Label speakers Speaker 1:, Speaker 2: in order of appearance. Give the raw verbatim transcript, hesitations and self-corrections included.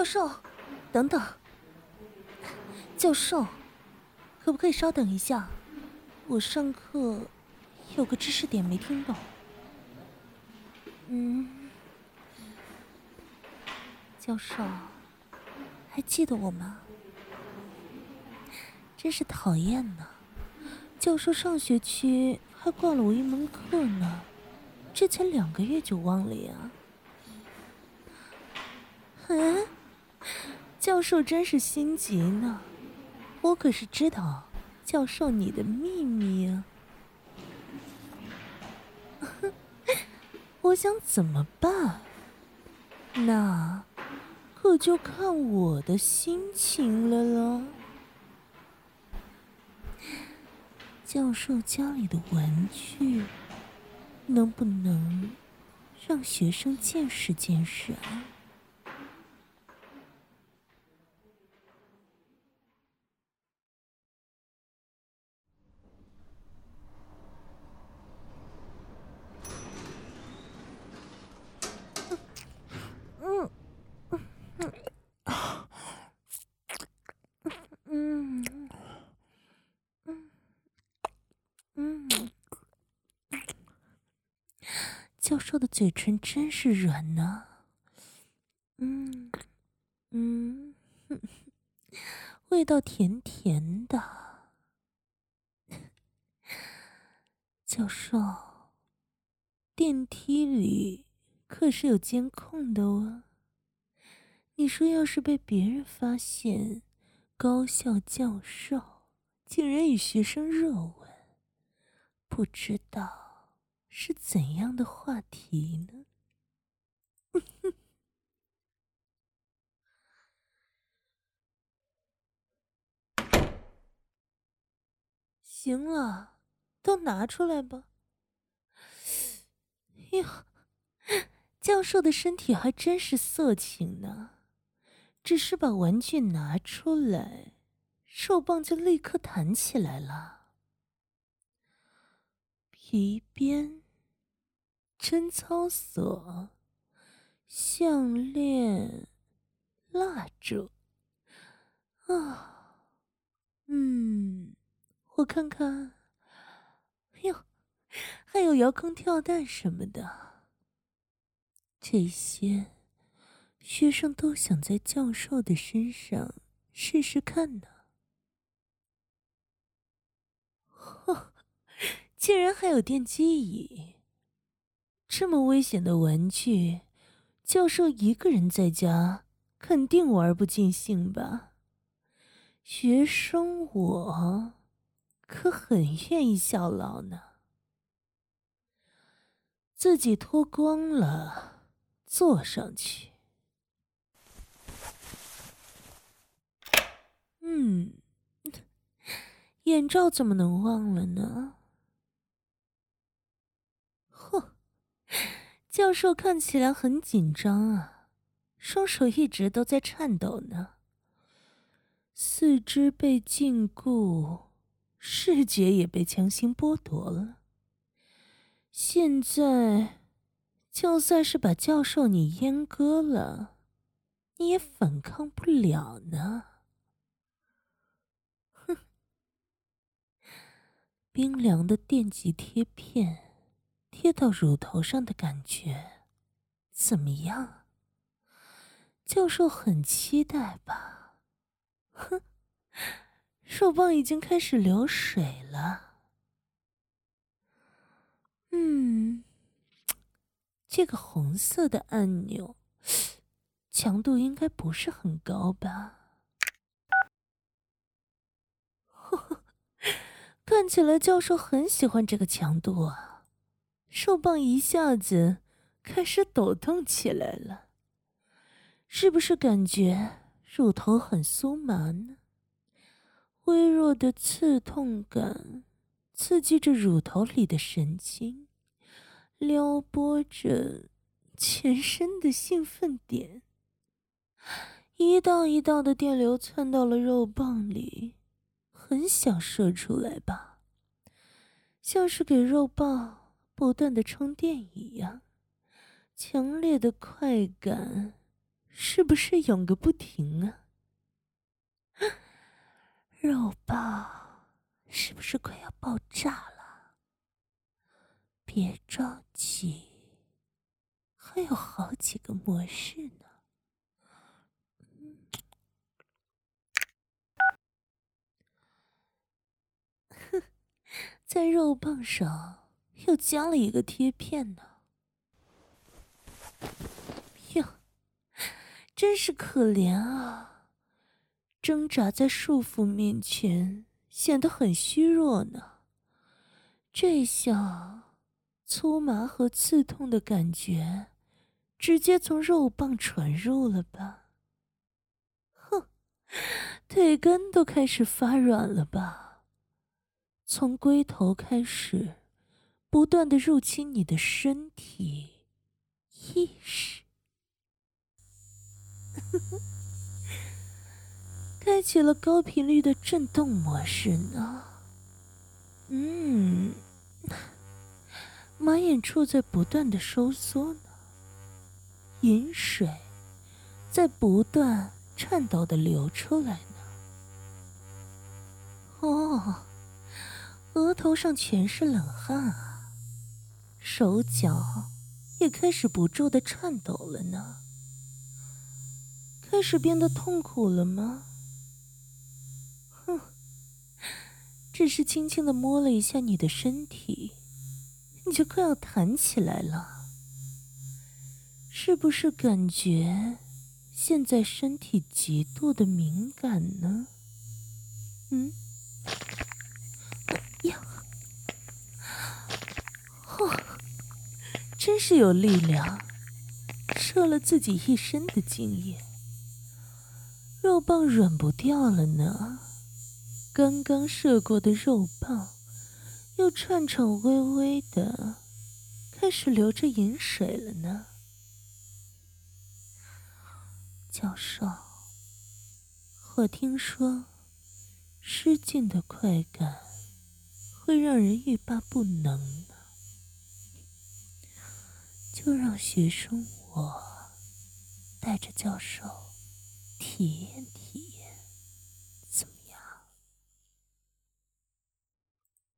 Speaker 1: 授，等等，教授，可不可以稍等一下？我上课有个知识点没听懂。嗯，教授，还记得我吗？真是讨厌呢！教授上学期还挂了我一门课呢，之前两个月就忘了呀。嗯，教授真是心急呢，我可是知道教授你的秘密啊。我想怎么办？那可就看我的心情了了。教授家里的玩具，能不能让学生见识见识啊？嗯嗯嗯嗯，教授的嘴唇真是软呢。嗯嗯，味道甜甜的。教授，电梯里可是有监控的哦。你说要是被别人发现，高校教授竟然与学生热吻，不知道是怎样的话题呢？行了，都拿出来吧。哟，教授的身体还真是色情呢，只是把玩具拿出来，手棒就立刻弹起来了。皮鞭、贞操锁、项链、蜡烛啊，嗯，我看看，哎呦，还有遥控跳蛋什么的，这些学生都想在教授的身上试试看呢。呵，竟然还有电击椅，这么危险的玩具，教授一个人在家肯定玩不尽兴吧？学生我可很愿意效劳呢。自己脱光了，坐上去。嗯，眼罩怎么能忘了呢？哼，教授看起来很紧张啊，双手一直都在颤抖呢。四肢被禁锢，视觉也被强行剥夺了。现在，就算是把教授你阉割了，你也反抗不了呢。哼，冰凉的电极贴片贴到乳头上的感觉，怎么样？教授很期待吧？哼，手棒已经开始流水了。嗯，这个红色的按钮，强度应该不是很高吧？呵呵，看起来教授很喜欢这个强度啊，手棒一下子开始抖动起来了。是不是感觉乳头很酥麻呢？微弱的刺痛感刺激着乳头里的神经，撩拨着全身的兴奋点。一道一道的电流窜到了肉棒里，很想射出来吧，像是给肉棒不断的充电一样。强烈的快感是不是涌个不停啊？肉棒是不是快要爆炸了？别着急，还有好几个模式呢。哼，在肉棒上又加了一个贴片呢。哟，真是可怜啊！挣扎在束缚面前，显得很虚弱呢。这下，粗麻和刺痛的感觉，直接从肉棒传入了吧？哼，腿根都开始发软了吧？从龟头开始，不断的入侵你的身体、意识。开启了高频率的震动模式呢。嗯，马眼处在不断的收缩呢，饮水在不断颤抖的流出来呢。哦，额头上全是冷汗啊，手脚也开始不住的颤抖了呢。开始变得痛苦了吗？哼，只是轻轻的摸了一下你的身体，你就快要弹起来了。是不是感觉现在身体极度的敏感呢？嗯，呀，哦，真是有力量，射了自己一身的精液，肉棒软不掉了呢。刚刚射过的肉棒又颤颤巍巍的开始流着饮水了呢。教授，我听说失禁的快感会让人欲罢不能呢，就让学生我带着教授体验体验。